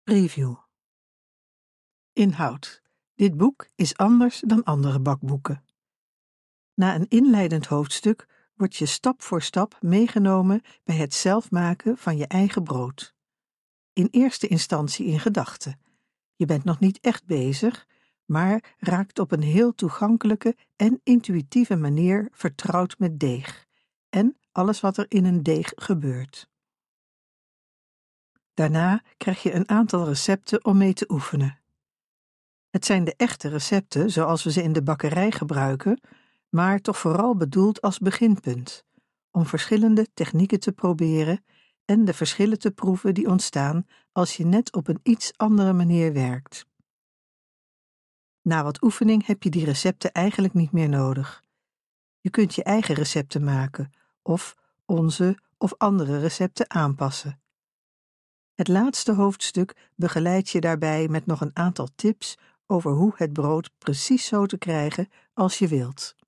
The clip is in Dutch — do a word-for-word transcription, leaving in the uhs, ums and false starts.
Review. Inhoud. Dit boek is anders dan andere bakboeken. Na een inleidend hoofdstuk word je stap voor stap meegenomen bij het zelf maken van je eigen brood. In eerste instantie in gedachten. Je bent nog niet echt bezig, maar raakt op een heel toegankelijke en intuïtieve manier vertrouwd met deeg en alles wat er in een deeg gebeurt. Daarna krijg je een aantal recepten om mee te oefenen. Het zijn de echte recepten zoals we ze in de bakkerij gebruiken, maar toch vooral bedoeld als beginpunt, om verschillende technieken te proberen en de verschillen te proeven die ontstaan als je net op een iets andere manier werkt. Na wat oefening heb je die recepten eigenlijk niet meer nodig. Je kunt je eigen recepten maken of onze of andere recepten aanpassen. Het laatste hoofdstuk begeleidt je daarbij met nog een aantal tips over hoe het brood precies zo te krijgen als je wilt.